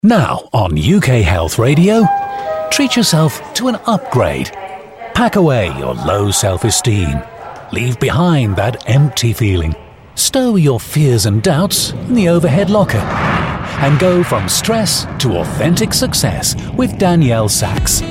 Now on UK Health Radio, treat yourself to an upgrade. Pack away your low self-esteem. Leave behind that empty feeling. Stow your fears and doubts in the overhead locker. And go from stress to authentic success with Danielle Sachs.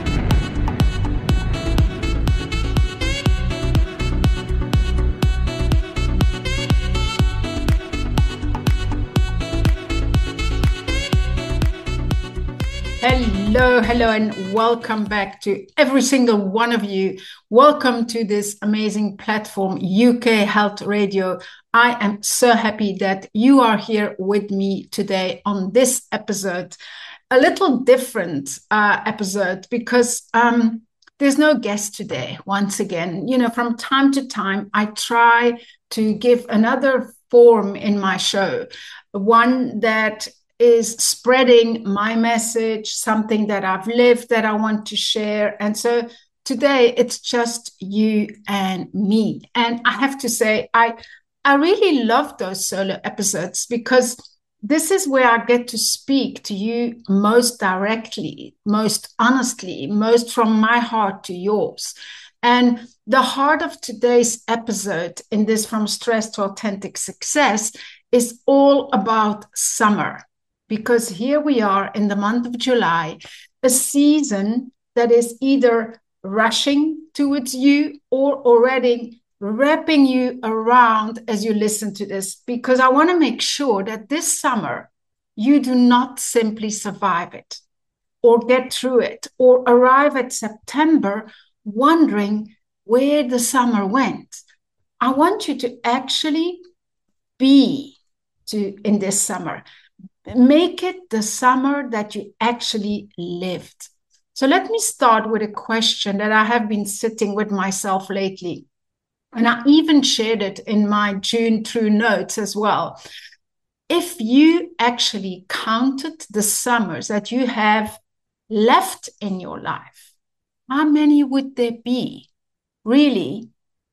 Hello, and welcome back to every single one of you. Welcome to this amazing platform, UK Health Radio. I am so happy that you are here with me today on this episode. A little different episode because there's no guest today. Once again, from time to time, I try to give another form in my show, one that is spreading my message, something that I've lived that I want to share. And so today it's just you and me. And I have to say, I really love those solo episodes because this is where I get to speak to you most directly, most honestly, most from my heart to yours. And the heart of today's episode in this From Stress to Authentic Success is all about summer. Because here we are in the month of July, a season that is either rushing towards you or already wrapping you around as you listen to this. Because I want to make sure that this summer, you do not simply survive it or get through it or arrive at September wondering where the summer went. I want you to actually be in this summer. Make it the summer that you actually lived. So let me start with a question that I have been sitting with myself lately. And I even shared it in my June True Notes as well. If you actually counted the summers that you have left in your life, how many would there be? Really,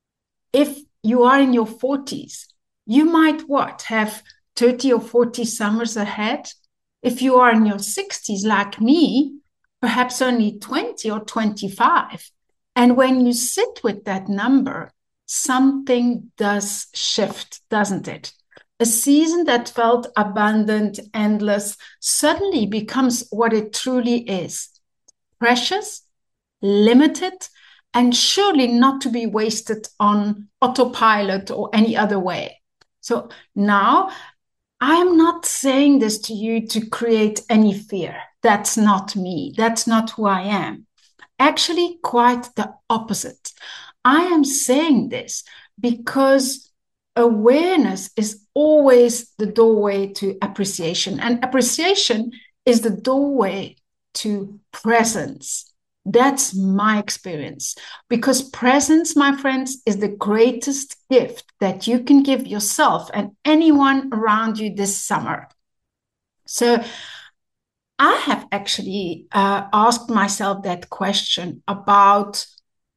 if you are in your 40s, you might have 30 or 40 summers ahead. If you are in your 60s like me, perhaps only 20 or 25. And when you sit with that number, something does shift, doesn't it? A season that felt abundant, endless, suddenly becomes what it truly is. Precious, limited, and surely not to be wasted on autopilot or any other way. So now, I am not saying this to you to create any fear. That's not me. That's not who I am. Actually, quite the opposite. I am saying this because awareness is always the doorway to appreciation. And appreciation is the doorway to presence. That's my experience. Because presence, my friends, is the greatest gift that you can give yourself and anyone around you this summer. So I have actually asked myself that question about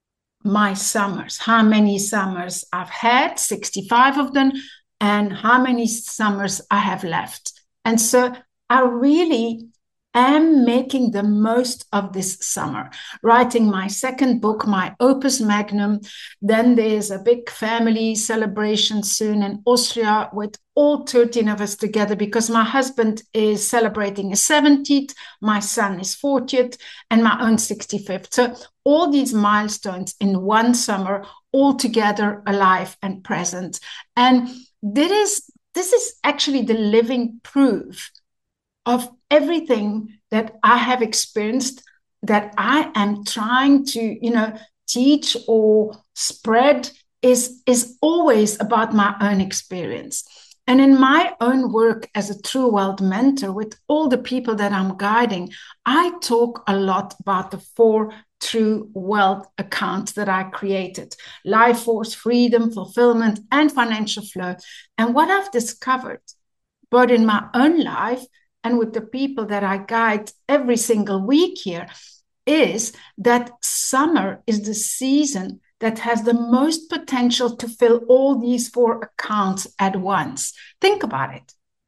my summers. How many summers I've had, 65 of them, and how many summers I have left. And so I really am making the most of this summer, writing my second book, my opus magnum. Then there's a big family celebration soon in Austria with all 13 of us together because my husband is celebrating his 70th, my son is 40th, and my own 65th. So all these milestones in one summer, all together, alive and present. And this is actually the living proof of everything that I have experienced, that I am trying to, teach or spread is always about my own experience. And in my own work as a True Wealth mentor with all the people that I'm guiding, I talk a lot about the 4 True Wealth accounts that I created: life force, freedom, fulfillment, and financial flow. And what I've discovered, both in my own life and with the people that I guide every single week here, is that summer is the season that has the most potential to fill all these 4 accounts at once. Think about it.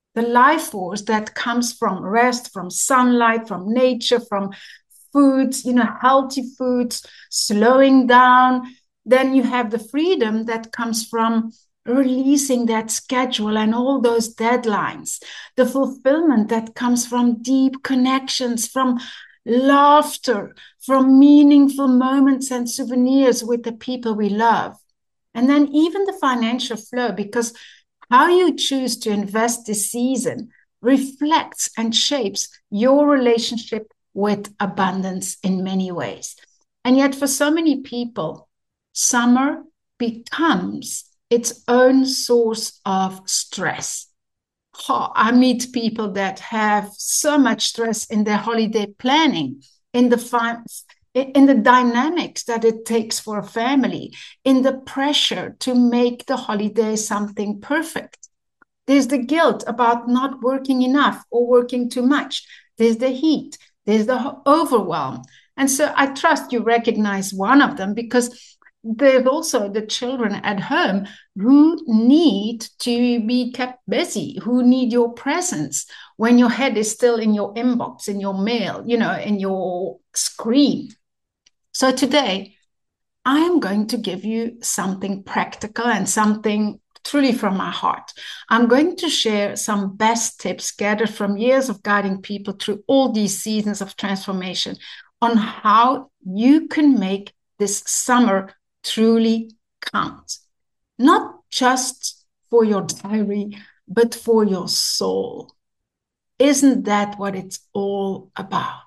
the life force that comes from rest, from sunlight, from nature, from foods, healthy foods, slowing down. Then you have the freedom that comes from releasing that schedule and all those deadlines, the fulfillment that comes from deep connections, from laughter, from meaningful moments and souvenirs with the people we love. And then even the financial flow, because how you choose to invest this season reflects and shapes your relationship with abundance in many ways. And yet, for so many people, summer becomes its own source of stress. I meet people that have so much stress in their holiday planning, in the dynamics that it takes for a family, in the pressure to make the holiday something perfect. There's the guilt about not working enough or working too much. There's the heat. There's the overwhelm. And so I trust you recognize one of them, because there's also the children at home who need to be kept busy, who need your presence when your head is still in your inbox, in your mail, in your screen. So today, I am going to give you something practical and something truly from my heart. I'm going to share some best tips gathered from years of guiding people through all these seasons of transformation on how you can make this summer truly count. Not just for your diary, but for your soul. Isn't that what it's all about?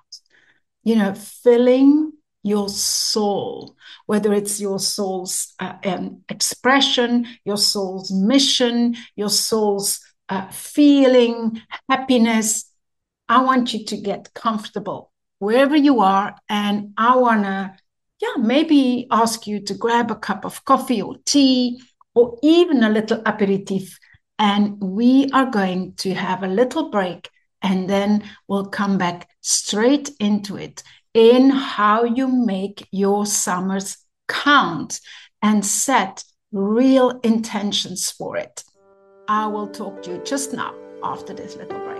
Filling your soul, whether it's your soul's expression, your soul's mission, your soul's feeling, happiness. I want you to get comfortable wherever you are. And I want to, maybe ask you to grab a cup of coffee or tea, or even a little aperitif. And we are going to have a little break, and then we'll come back straight into it, in how you make your summers count and set real intentions for it. I will talk to you just now after this little break.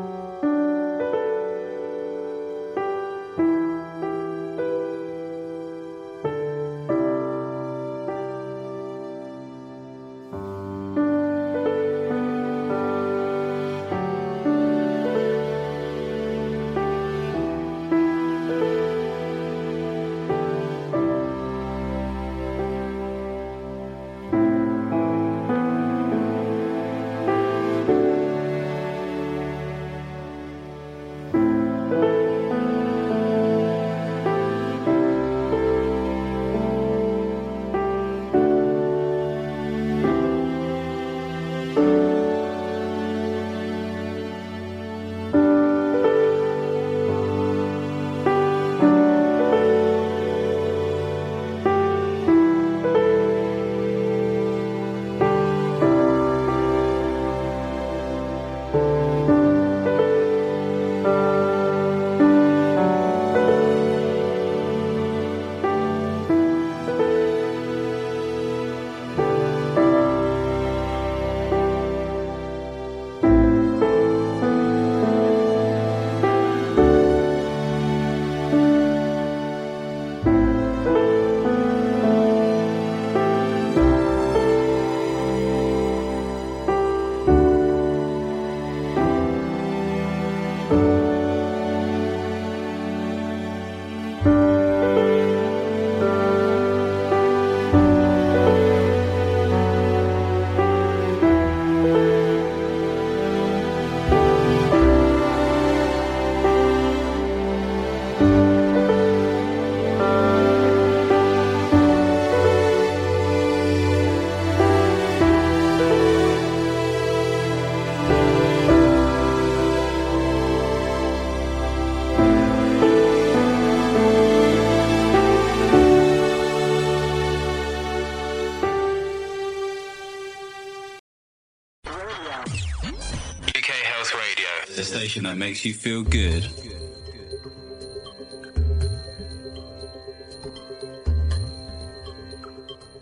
The station that makes you feel good.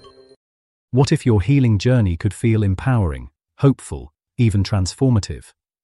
What if your healing journey could feel empowering, hopeful, even transformative?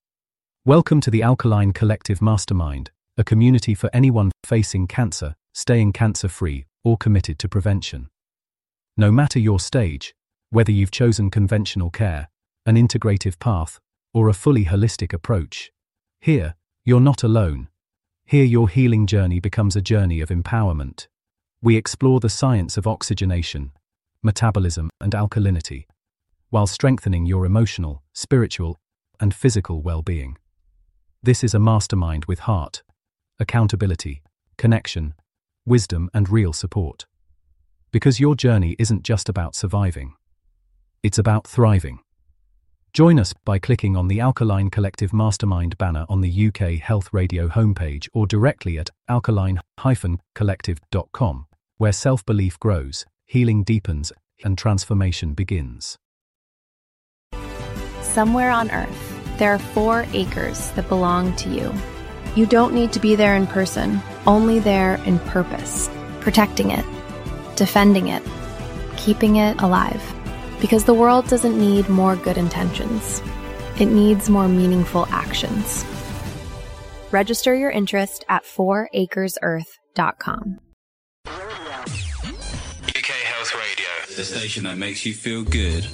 Welcome to the Alkaline Collective Mastermind, a community for anyone facing cancer, staying cancer-free, or committed to prevention. No matter your stage, whether you've chosen conventional care, an integrative path, or a fully holistic approach, here, you're not alone. Here your healing journey becomes a journey of empowerment. We explore the science of oxygenation, metabolism, and alkalinity, while strengthening your emotional, spiritual, and physical well-being. This is a mastermind with heart, accountability, connection, wisdom, and real support. Because your journey isn't just about surviving. It's about thriving. Join us by clicking on the Alkaline Collective Mastermind banner on the UK Health Radio homepage or directly at alkaline-collective.com, where self-belief grows, healing deepens, and transformation begins. Somewhere on Earth, there are 4 acres that belong to you. You don't need to be there in person, only there in purpose, protecting it, defending it, keeping it alive. Because the world doesn't need more good intentions. It needs more meaningful actions. Register your interest at 4acresearth.com. UK Health Radio, the station that makes you feel good.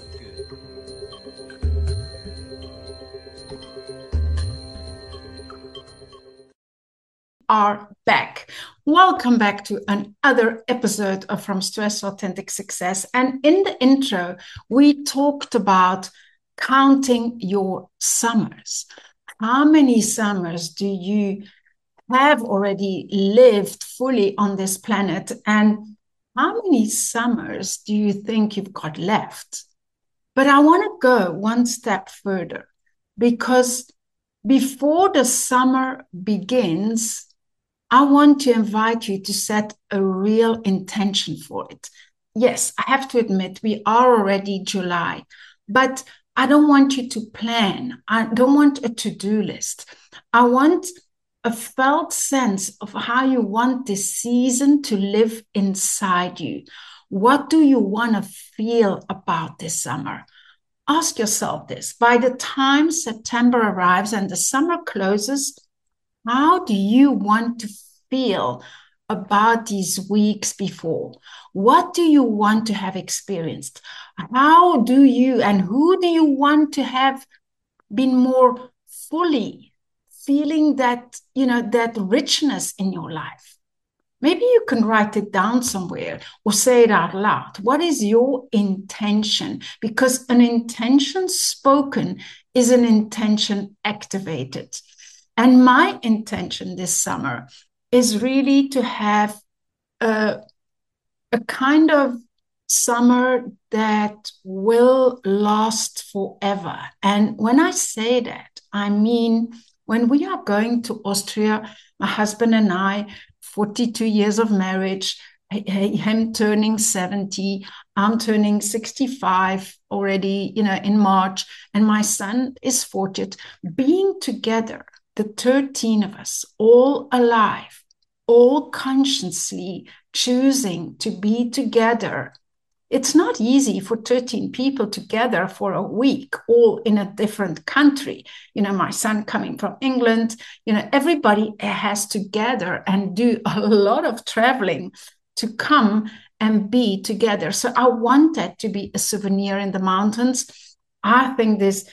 Are back. Welcome back to another episode of From Stress to Authentic Success. And in the intro, we talked about counting your summers. How many summers do you have already lived fully on this planet? And how many summers do you think you've got left? But I want to go one step further, because before the summer begins, I want to invite you to set a real intention for it. Yes, I have to admit, we are already July, but I don't want you to plan. I don't want a to-do list. I want a felt sense of how you want this season to live inside you. What do you want to feel about this summer? Ask yourself this. By the time September arrives and the summer closes, how do you want to feel about these weeks before? What do you want to have experienced? How do you and who do you want to have been more fully feeling that, that richness in your life? Maybe you can write it down somewhere or say it out loud. What is your intention? Because an intention spoken is an intention activated. And my intention this summer is really to have a kind of summer that will last forever. And when I say that, I mean, when we are going to Austria, my husband and I, 42 years of marriage, him turning 70, I'm turning 65 already, in March, and my son is 40, being together, the 13 of us, all alive, all consciously choosing to be together. It's not easy for 13 people together for a week, all in a different country. My son coming from England, everybody has to gather and do a lot of traveling to come and be together. So I want that to be a souvenir in the mountains. I think this,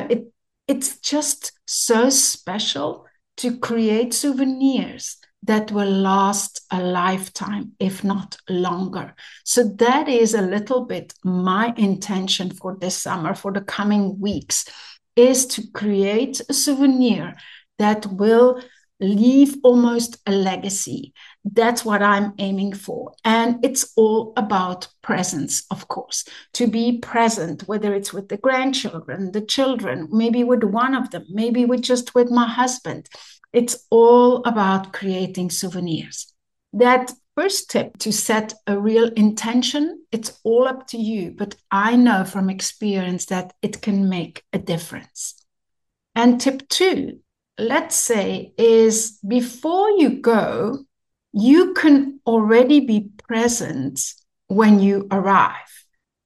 it's just so special to create souvenirs that will last a lifetime, if not longer. So that is a little bit my intention for this summer, for the coming weeks, is to create a souvenir that will leave almost a legacy. That's what I'm aiming for. And it's all about presence, of course, to be present, whether it's with the grandchildren, the children, maybe with one of them, maybe just with my husband. It's all about creating souvenirs. That first tip, to set a real intention, it's all up to you. But I know from experience that it can make a difference. And tip 2, let's say, is before you go, you can already be present when you arrive.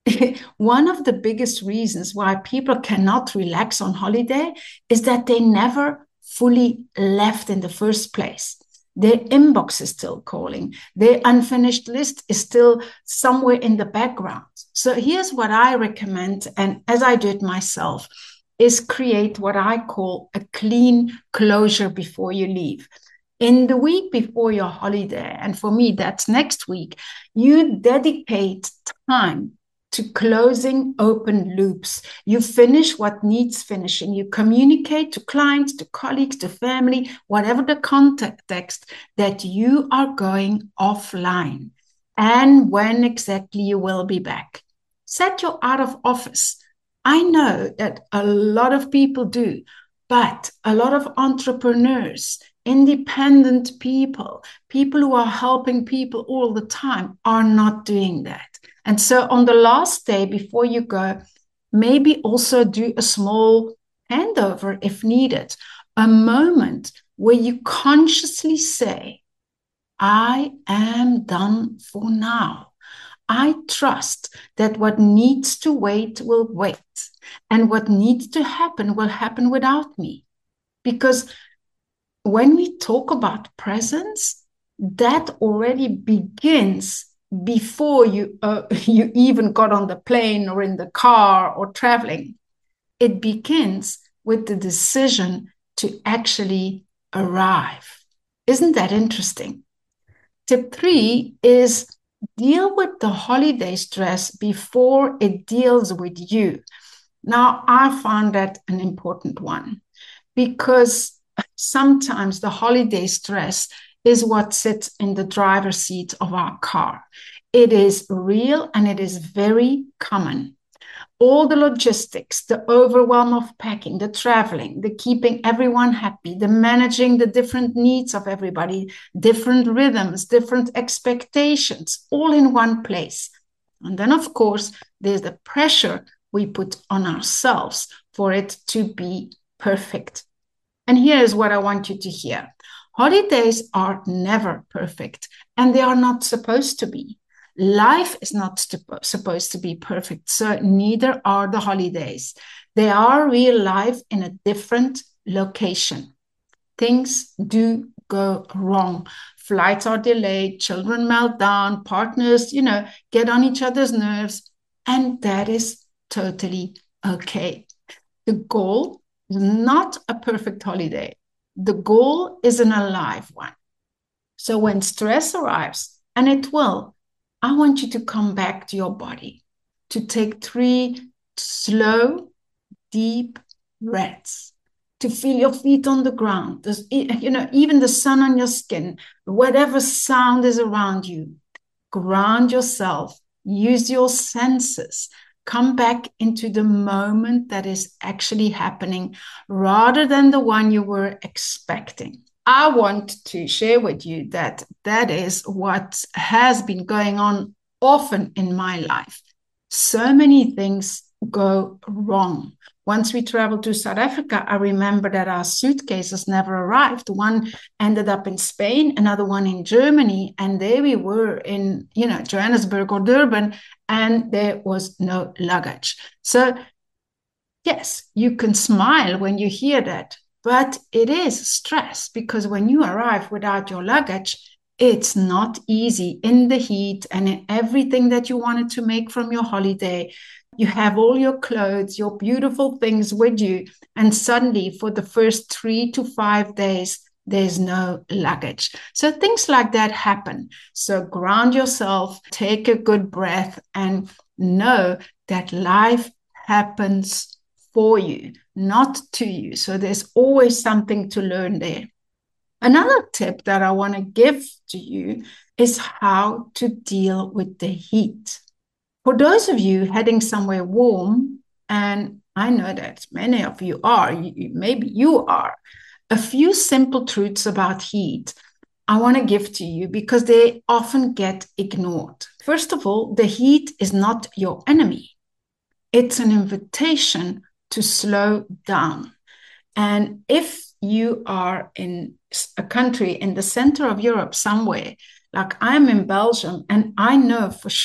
one of the biggest reasons why people cannot relax on holiday is that they never fully left in the first place. Their inbox is still calling. Their unfinished list is still somewhere in the background. So here's what I recommend, and as I do it myself, is create what I call a clean closure before you leave. In the week before your holiday, and for me, that's next week, you dedicate time to closing open loops. You finish what needs finishing. You communicate to clients, to colleagues, to family, whatever the context, that you are going offline and when exactly you will be back. Set your out of office. I know that a lot of people do, but a lot of entrepreneurs, independent people, people who are helping people all the time are not doing that. And so on the last day before you go, maybe also do a small handover if needed, a moment where you consciously say, I am done for now. I trust that what needs to wait will wait, and what needs to happen will happen without me. Because when we talk about presence, that already begins before you even got on the plane or in the car or traveling. It begins with the decision to actually arrive. Isn't that interesting? Tip 3 is deal with the holiday stress before it deals with you. Now, I found that an important one because sometimes the holiday stress is what sits in the driver's seat of our car. It is real and it is very common. All the logistics, the overwhelm of packing, the traveling, the keeping everyone happy, the managing the different needs of everybody, different rhythms, different expectations, all in one place. And then, of course, there's the pressure we put on ourselves for it to be perfect. And here is what I want you to hear. Holidays are never perfect, and they are not supposed to be. Life is not supposed to be perfect, so neither are the holidays. They are real life in a different location. Things do go wrong. Flights are delayed, children melt down, partners, get on each other's nerves, and that is totally okay. The goal is not a perfect holiday. The goal is an alive one. So when stress arrives, and it will, I want you to come back to your body, to take 3 slow, deep breaths, to feel your feet on the ground, even the sun on your skin, whatever sound is around you. Ground yourself, use your senses, come back into the moment that is actually happening rather than the one you were expecting. I want to share with you that is what has been going on often in my life. So many things go wrong. Once we traveled to South Africa, I remember that our suitcases never arrived. One ended up in Spain, another one in Germany, and there we were in, Johannesburg or Durban, and there was no luggage. So, yes, you can smile when you hear that, but it is stress because when you arrive without your luggage, it's not easy in the heat and in everything that you wanted to make from your holiday. You have all your clothes, your beautiful things with you, and suddenly for the first 3 to 5 days, there's no luggage. So things like that happen. So ground yourself, take a good breath, and know that life happens for you, not to you. So there's always something to learn there. Another tip that I want to give to you is how to deal with the heat. For those of you heading somewhere warm, and I know that many of you are, maybe you are, a few simple truths about heat I want to give to you because they often get ignored. First of all, the heat is not your enemy. It's an invitation to slow down. And if you are in a country in the center of Europe somewhere, like I'm in Belgium, and I know for sure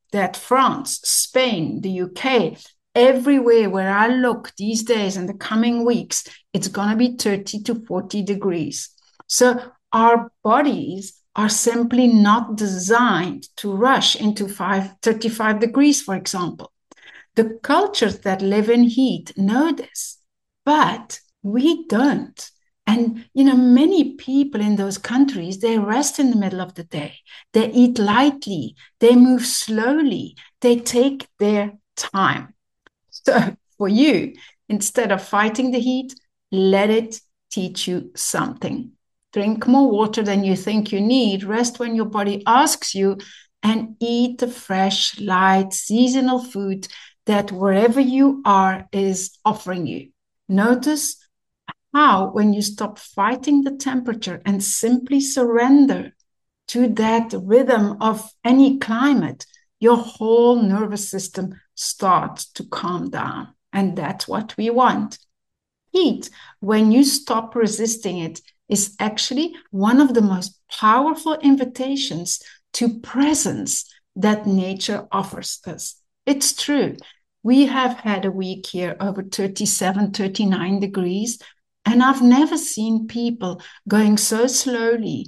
that France, Spain, the UK, everywhere where I look these days in the coming weeks, it's going to be 30 to 40 degrees. So our bodies are simply not designed to rush into 35 degrees, for example. The cultures that live in heat know this, but we don't. And, many people in those countries, they rest in the middle of the day. They eat lightly. They move slowly. They take their time. So for you, instead of fighting the heat, let it teach you something. Drink more water than you think you need. Rest when your body asks you. And eat the fresh, light, seasonal food that wherever you are is offering you. Notice how when you stop fighting the temperature and simply surrender to that rhythm of any climate, your whole nervous system starts to calm down. And that's what we want. Heat, when you stop resisting it, is actually one of the most powerful invitations to presence that nature offers us. It's true. We have had a week here over 37, 39 degrees, and I've never seen people going so slowly,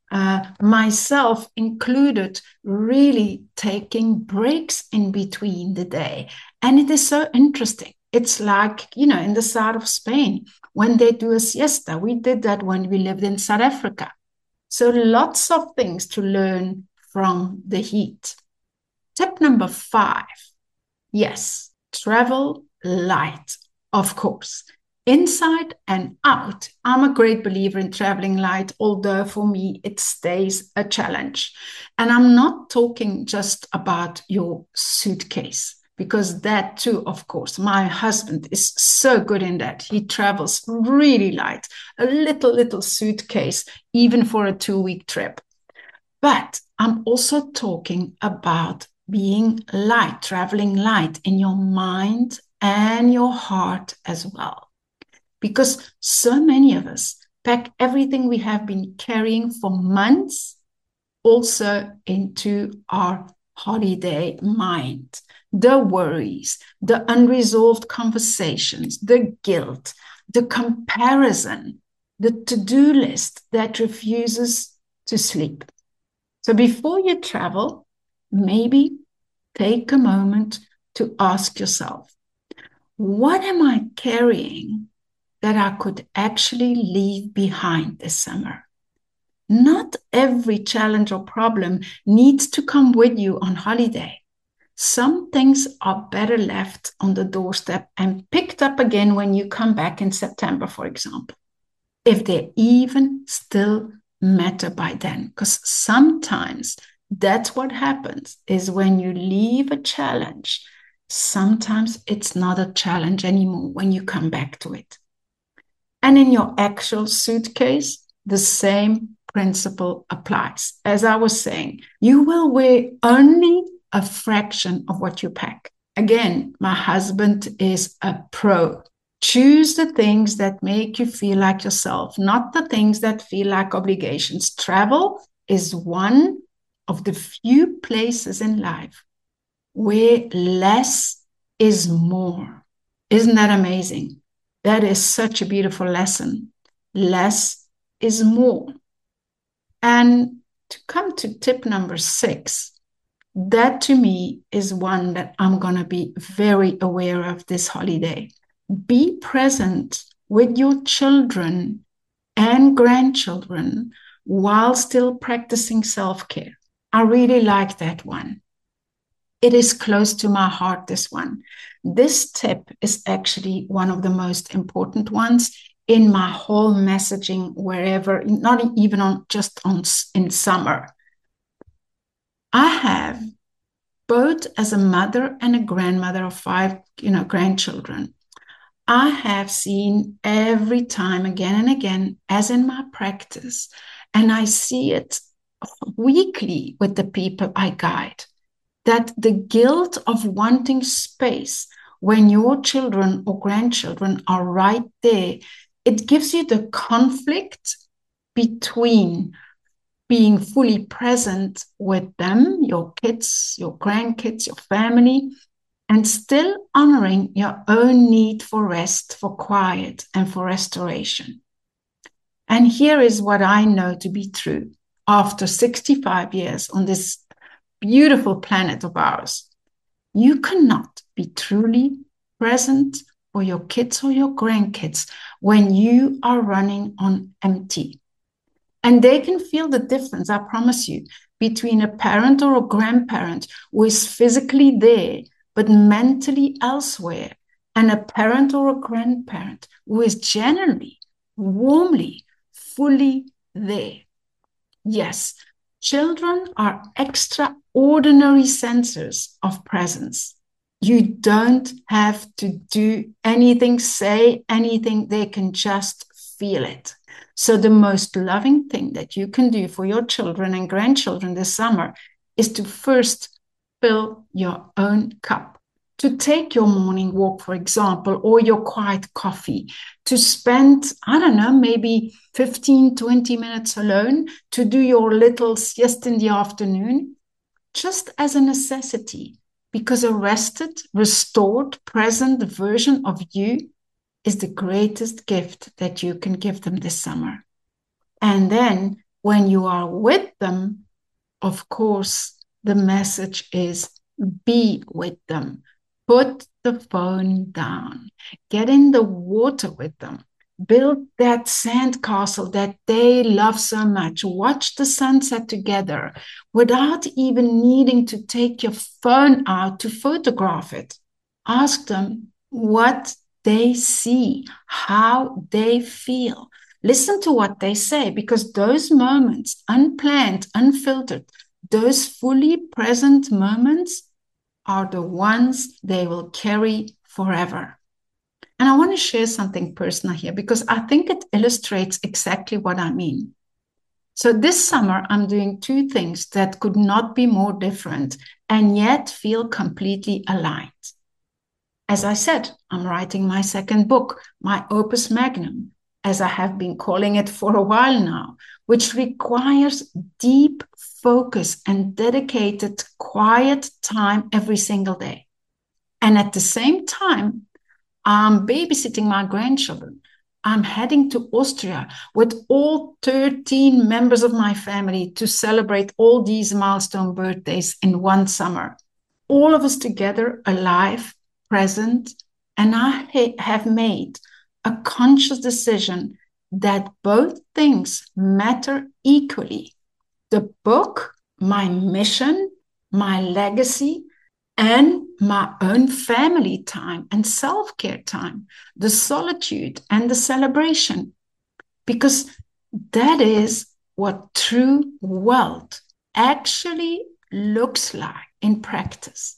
myself included, really taking breaks in between the day. And it is so interesting. It's like, in the south of Spain, when they do a siesta. We did that when we lived in South Africa. So lots of things to learn from the heat. Tip number 5. Yes, travel light, of course. Inside and out. I'm a great believer in traveling light, although for me it stays a challenge. And I'm not talking just about your suitcase, because that too, of course, my husband is so good in that. He travels really light, a little suitcase, even for a 2-week trip. But I'm also talking about being light, traveling light in your mind and your heart as well. Because so many of us pack everything we have been carrying for months also into our holiday mind. The worries, the unresolved conversations, the guilt, the comparison, the to-do list that refuses to sleep. So before you travel, maybe take a moment to ask yourself, what am I carrying that I could actually leave behind this summer? Not every challenge or problem needs to come with you on holiday. Some things are better left on the doorstep and picked up again when you come back in September, for example, if they even still matter by then. Because sometimes that's what happens, is when you leave a challenge, sometimes it's not a challenge anymore when you come back to it. And in your actual suitcase, the same principle applies. As I was saying, you will wear only a fraction of what you pack. Again, my husband is a pro. Choose the things that make you feel like yourself, not the things that feel like obligations. Travel is one of the few places in life where less is more. Isn't that amazing? That is such a beautiful lesson. Less is more. And to come to tip number 6, that to me is one that I'm going to be very aware of this holiday. Be present with your children and grandchildren while still practicing self-care. I really like that one. It is close to my heart, this one. This tip is actually one of the most important ones in my whole messaging, wherever, not even in summer. I have, both as a mother and a grandmother of 5, grandchildren, I have seen every time, again and again, as in my practice, and I see it weekly with the people I guide, that the guilt of wanting space when your children or grandchildren are right there, it gives you the conflict between being fully present with them, your kids, your grandkids, your family, and still honoring your own need for rest, for quiet, and for restoration. And here is what I know to be true after 65 years on this beautiful planet of ours. You cannot be truly present for your kids or your grandkids when you are running on empty. And they can feel the difference, I promise you, between a parent or a grandparent who is physically there, but mentally elsewhere, and a parent or a grandparent who is generally, warmly, fully there. Yes, children are extraordinary sensors of presence. You don't have to do anything, say anything, they can just feel it. So the most loving thing that you can do for your children and grandchildren this summer is to first fill your own cup. To take your morning walk, for example, or your quiet coffee, to spend, I don't know, maybe 15, 20 minutes alone, to do your little siesta in the afternoon, just as a necessity, because a rested, restored, present version of you is the greatest gift that you can give them this summer. And then when you are with them, of course, the message is be with them. Put the phone down. Get in the water with them. Build that sandcastle that they love so much. Watch the sunset together without even needing to take your phone out to photograph it. Ask them what they see, how they feel. Listen to what they say, because those moments, unplanned, unfiltered, those fully present moments are the ones they will carry forever. And I want to share something personal here because I think it illustrates exactly what I mean. So this summer, I'm doing two things that could not be more different and yet feel completely aligned. As I said, I'm writing my second book, my opus magnum, as I have been calling it for a while now, which requires deep focus and dedicated quiet time every single day. And at the same time, I'm babysitting my grandchildren. I'm heading to Austria with all 13 members of my family to celebrate all these milestone birthdays in one summer. All of us together, alive, present, and I have made a conscious decision that both things matter equally. The book, my mission, my legacy, and my own family time and self-care time, the solitude and the celebration, because that is what true wealth actually looks like in practice.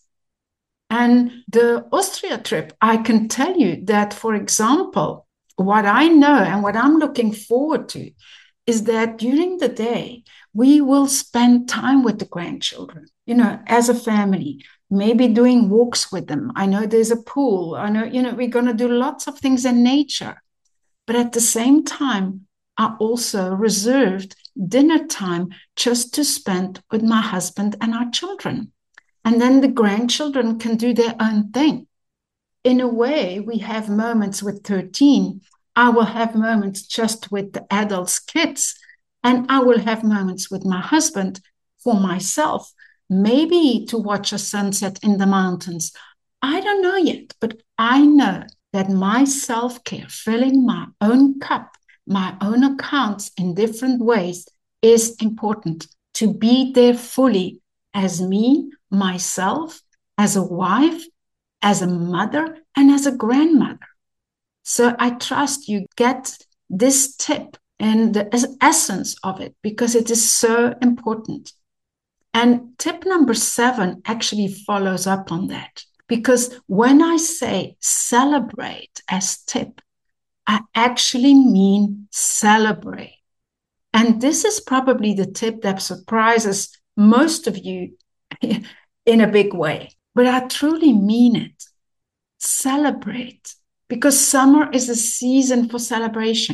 And the Austria trip, I can tell you that, for example, what I know and what I'm looking forward to is that during the day, we will spend time with the grandchildren, as a family, maybe doing walks with them. I know there's a pool. I know, we're going to do lots of things in nature. But at the same time, I also reserved dinner time just to spend with my husband and our children. And then the grandchildren can do their own thing. In a way, we have moments with 13. I will have moments just with the adults' kids. And I will have moments with my husband for myself, maybe to watch a sunset in the mountains. I don't know yet, but I know that my self-care, filling my own cup, my own accounts in different ways is important. To be there fully as me, myself, as a wife, as a mother, and as a grandmother. So I trust you get this tip and the essence of it because it is so important. And tip number 7 actually follows up on that. Because when I say celebrate as tip, I actually mean celebrate. And this is probably the tip that surprises most of you in a big way. But I truly mean it. Celebrate. Because summer is a season for celebration.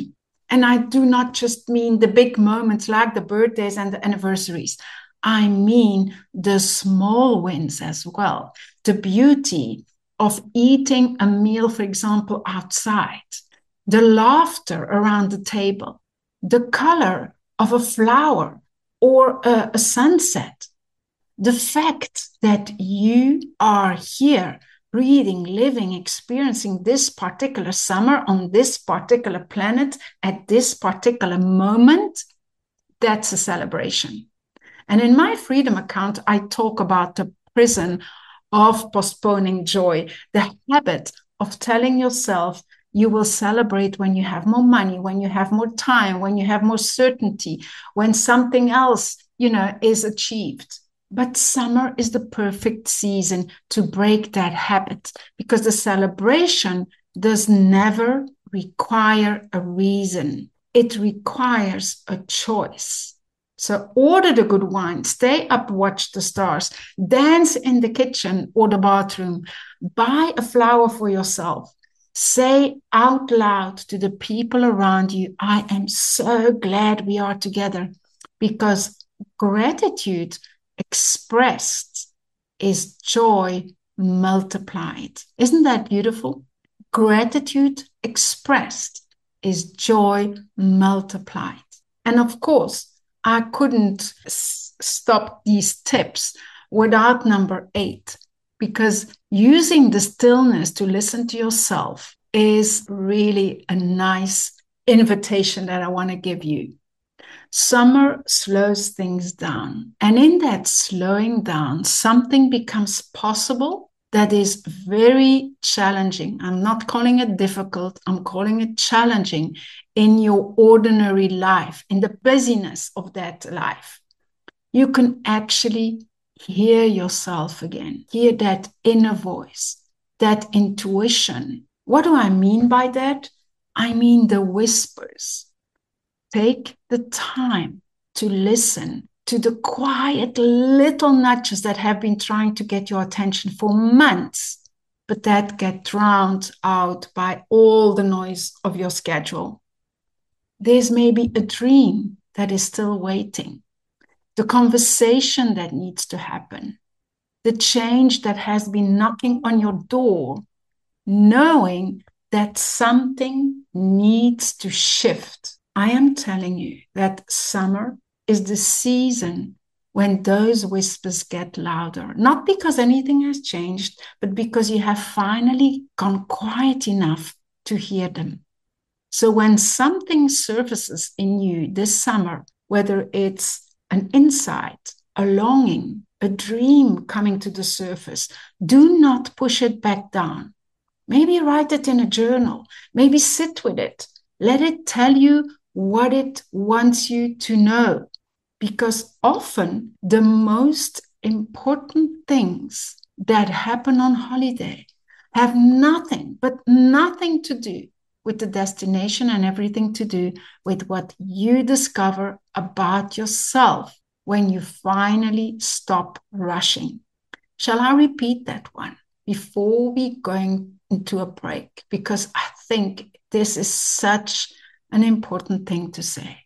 And I do not just mean the big moments like the birthdays and the anniversaries. I mean the small wins as well. The beauty of eating a meal, for example, outside. The laughter around the table. The color of a flower or a sunset. The fact that you are here, breathing, living, experiencing this particular summer on this particular planet at this particular moment, that's a celebration. And in my Freedom account, I talk about the prison of postponing joy, the habit of telling yourself you will celebrate when you have more money, when you have more time, when you have more certainty, when something else, is achieved. But summer is the perfect season to break that habit, because the celebration does never require a reason. It requires a choice. So order the good wine, stay up, watch the stars, dance in the kitchen or the bathroom, buy a flower for yourself. Say out loud to the people around you, I am so glad we are together, because gratitude expressed is joy multiplied. Isn't that beautiful? Gratitude expressed is joy multiplied. And of course, I couldn't stop these tips without number 8, because using the stillness to listen to yourself is really a nice invitation that I want to give you. Summer slows things down. And in that slowing down, something becomes possible that is very challenging. I'm not calling it difficult. I'm calling it challenging in your ordinary life, in the busyness of that life. You can actually hear yourself again, hear that inner voice, that intuition. What do I mean by that? I mean the whispers. Take the time to listen to the quiet little nudges that have been trying to get your attention for months, but that get drowned out by all the noise of your schedule. There's maybe a dream that is still waiting, the conversation that needs to happen, the change that has been knocking on your door, knowing that something needs to shift. I am telling you that summer is the season when those whispers get louder, not because anything has changed, but because you have finally gone quiet enough to hear them. So when something surfaces in you this summer, whether it's an insight, a longing, a dream coming to the surface, do not push it back down. Maybe write it in a journal. Maybe sit with it. Let it tell you what it wants you to know. Because often the most important things that happen on holiday have nothing to do with the destination and everything to do with what you discover about yourself when you finally stop rushing. Shall I repeat that one before we go into a break? Because I think this is such an important thing to say.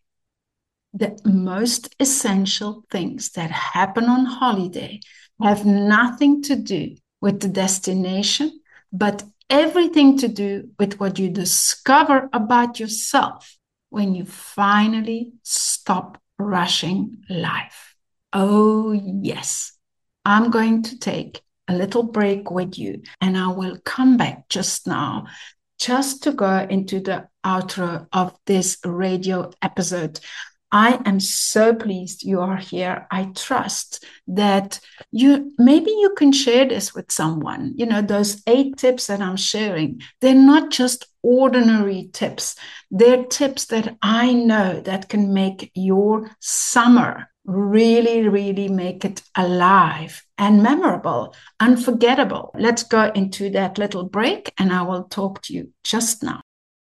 The most essential things that happen on holiday have nothing to do with the destination, but everything to do with what you discover about yourself when you finally stop rushing life. Oh, yes. I'm going to take a little break with you, and I will come back just now just to go into the outro of this radio episode. I am so pleased you are here. I trust that maybe you can share this with someone. Those 8 tips that I'm sharing, they're not just ordinary tips. They're tips that I know that can make your summer really, really make it alive and memorable, unforgettable. Let's go into that little break and I will talk to you just now.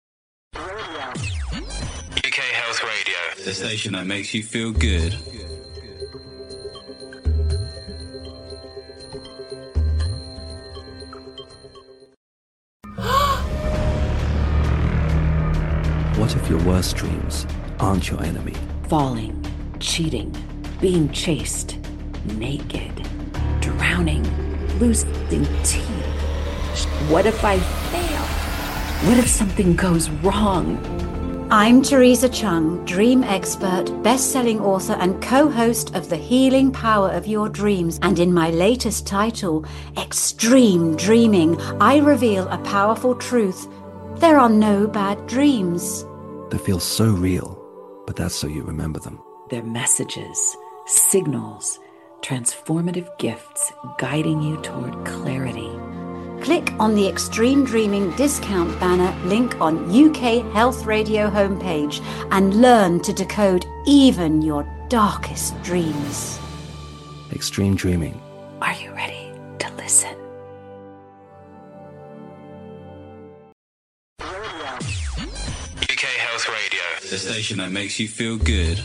UK Health Radio, the station that makes you feel good. What if your worst dreams aren't your enemy. Falling, cheating, being chased, naked, drowning, losing teeth. What if I fail? What if something goes wrong? I'm Teresa Chung, dream expert, best-selling author and co-host of The Healing Power of Your Dreams. And in my latest title, Extreme Dreaming, I reveal a powerful truth. There are no bad dreams. They feel so real, but that's so you remember them. They're messages, signals, transformative gifts guiding you toward clarity. Click on the Extreme Dreaming discount banner link on UK Health Radio homepage and learn to decode even your darkest dreams. Extreme Dreaming. Are you ready to listen? UK Health Radio, the station that makes you feel good.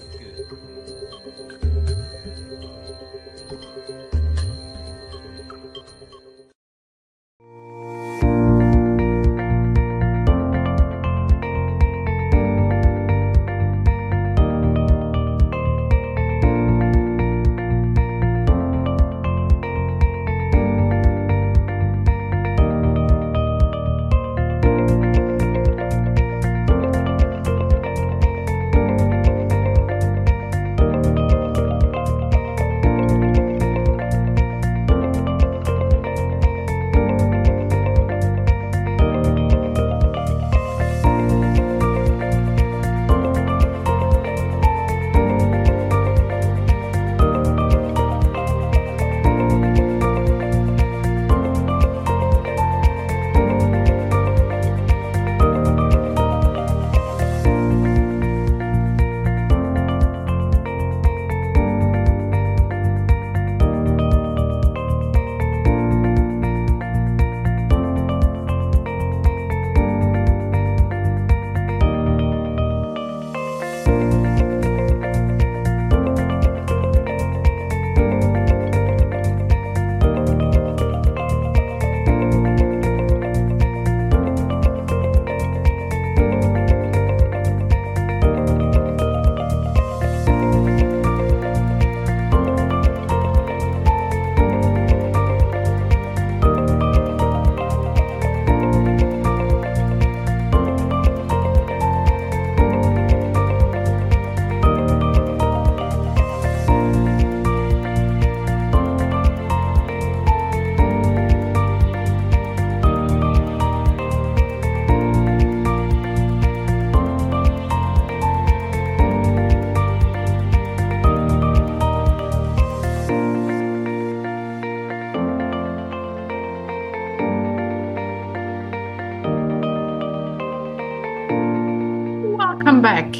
Back,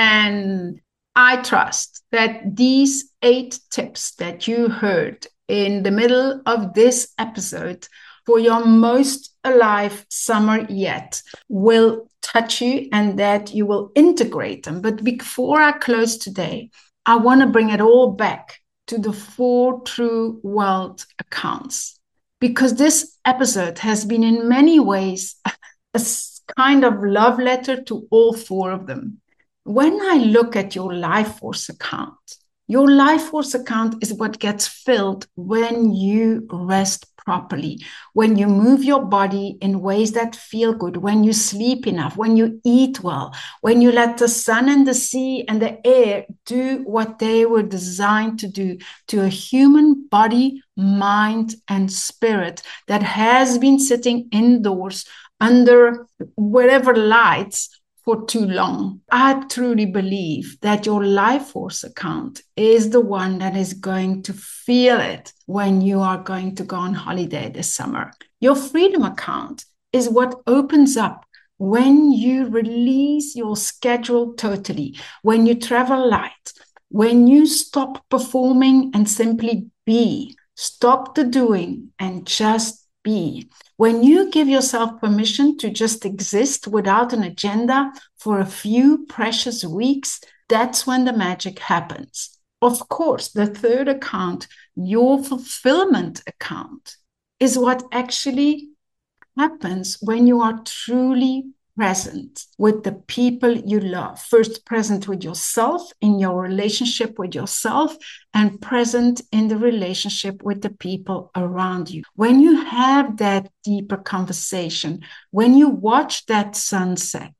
and I trust that these 8 tips that you heard in the middle of this episode for your most alive summer yet will touch you and that you will integrate them. But before I close today, I want to bring it all back to the 4 true world accounts, because this episode has been in many ways a kind of love letter to all 4 of them. When I look at your life force account is what gets filled when you rest properly, when you move your body in ways that feel good, when you sleep enough, when you eat well, when you let the sun and the sea and the air do what they were designed to do to a human body, mind, and spirit that has been sitting indoors under whatever lights for too long. I truly believe that your life force account is the one that is going to feel it when you are going to go on holiday this summer. Your freedom account is what opens up when you release your schedule totally, when you travel light, when you stop performing and simply be, stop the doing and just be. When you give yourself permission to just exist without an agenda for a few precious weeks, that's when the magic happens. Of course, the third account, your fulfillment account, is what actually happens when you are truly present with the people you love. First, present with yourself in your relationship with yourself, and present in the relationship with the people around you. When you have that deeper conversation, when you watch that sunset,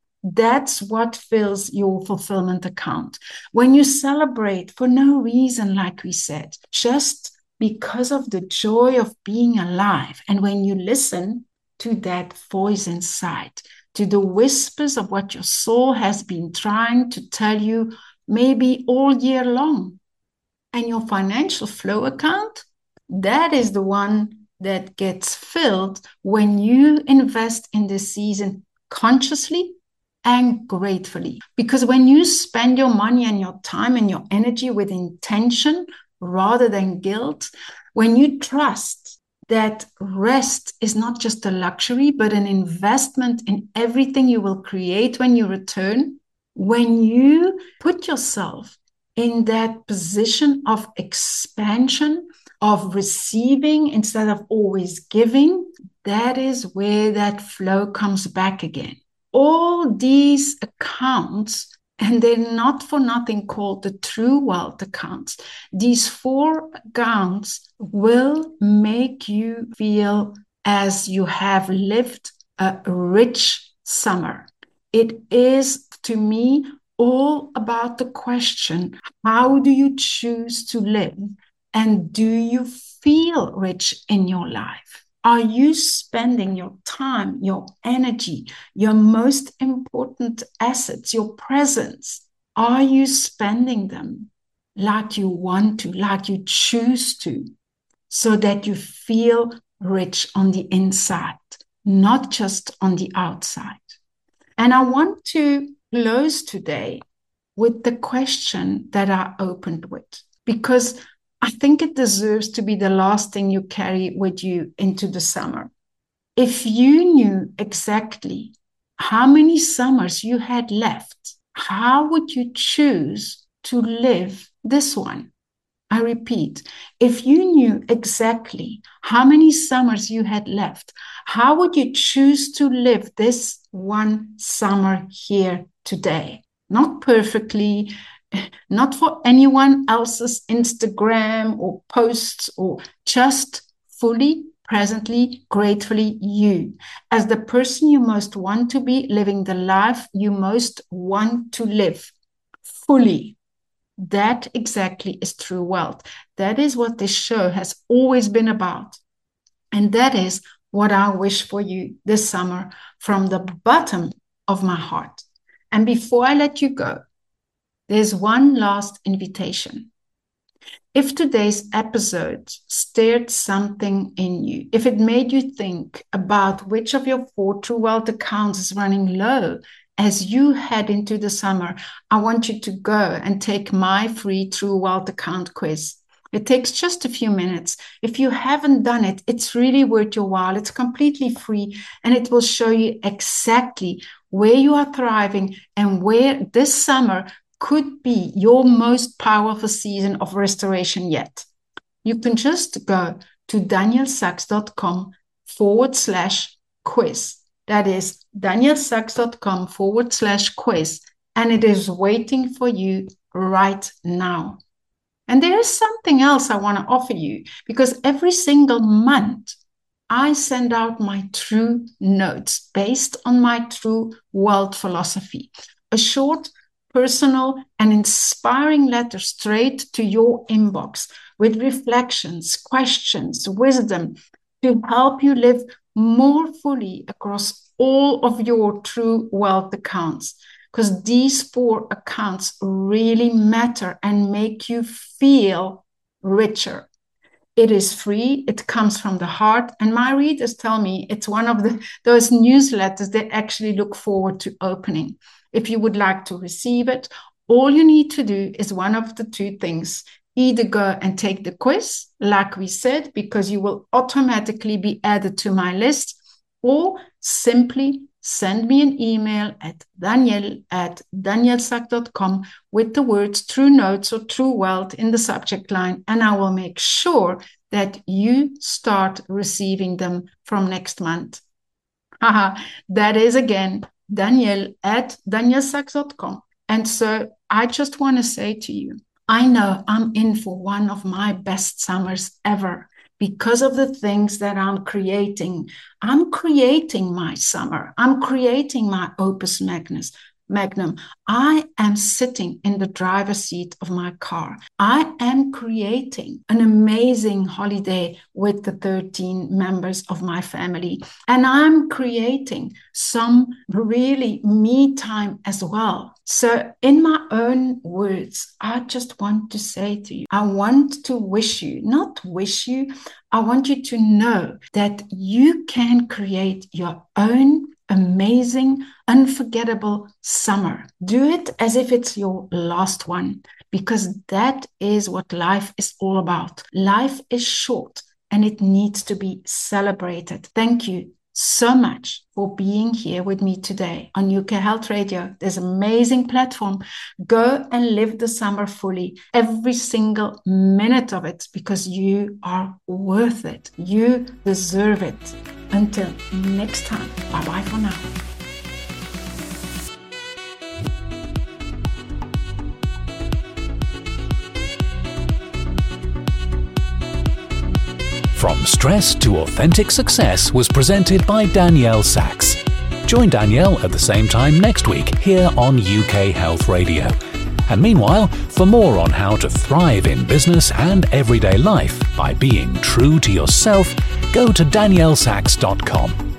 that's what fills your fulfillment account. When you celebrate for no reason, like we said, just because of the joy of being alive, and when you listen to that voice inside, to the whispers of what your soul has been trying to tell you maybe all year long. And your financial flow account, that is the one that gets filled when you invest in this season consciously and gratefully. Because when you spend your money and your time and your energy with intention rather than guilt, when you trust that rest is not just a luxury, but an investment in everything you will create when you return. When you put yourself in that position of expansion, of receiving instead of always giving, that is where that flow comes back again. All these accounts, and they're not for nothing called the true wealth accounts. These 4 accounts will make you feel as you have lived a rich summer. It is, to me, all about the question, how do you choose to live? And do you feel rich in your life? Are you spending your time, your energy, your most important assets, your presence? Are you spending them like you want to, like you choose to, so that you feel rich on the inside, not just on the outside? And I want to close today with the question that I opened with, because I think it deserves to be the last thing you carry with you into the summer. If you knew exactly how many summers you had left, how would you choose to live this one? I repeat, if you knew exactly how many summers you had left, how would you choose to live this one summer here today? Not perfectly, not for anyone else's Instagram or posts, or just fully, presently, gratefully you, as the person you most want to be, living the life you most want to live fully. That exactly is true wealth. That is what this show has always been about. And that is what I wish for you this summer from the bottom of my heart. And before I let you go, there's one last invitation. If today's episode stirred something in you, if it made you think about which of your 4 true wealth accounts is running low as you head into the summer, I want you to go and take my free true wealth account quiz. It takes just a few minutes. If you haven't done it, it's really worth your while. It's completely free, and it will show you exactly where you are thriving and where this summer could be your most powerful season of restoration yet. You can just go to danielsachs.com/quiz. That is danielsachs.com/quiz. And it is waiting for you right now. And there is something else I want to offer you, because every single month I send out my true notes based on my true wealth philosophy. A short, personal, and inspiring letter straight to your inbox with reflections, questions, wisdom to help you live more fully across all of your true wealth accounts. Because these 4 accounts really matter and make you feel richer. It is free. It comes from the heart. And my readers tell me it's one of those newsletters they actually look forward to opening. If you would like to receive it, all you need to do is one of the 2 things. Either go and take the quiz, like we said, because you will automatically be added to my list, or simply send me an email at danielle@danielsachs.com with the words true notes or true wealth in the subject line, and I will make sure that you start receiving them from next month. That is again, Danielle at daniellesacks.com. And so I just want to say to you, I know I'm in for one of my best summers ever because of the things that I'm creating. I'm creating my summer. I'm creating my opus magnum. I am sitting in the driver's seat of my car. I am creating an amazing holiday with the 13 members of my family. And I'm creating some really me time as well. So in my own words, I just want to say to you, I want to wish you, not wish you, I want you to know that you can create your own amazing, unforgettable summer. Do it as if it's your last one, because that is what life is all about. Life is short and it needs to be celebrated. Thank you so much for being here with me today on UK Health Radio. This amazing platform. Go and live the summer fully, every single minute of it, because you are worth it. You deserve it. Until next time, bye-bye for now. From Stress to Authentic Success was presented by Danielle Sacks. Join Danielle at the same time next week here on UK Health Radio. And meanwhile, for more on how to thrive in business and everyday life by being true to yourself, go to daniellesacks.com.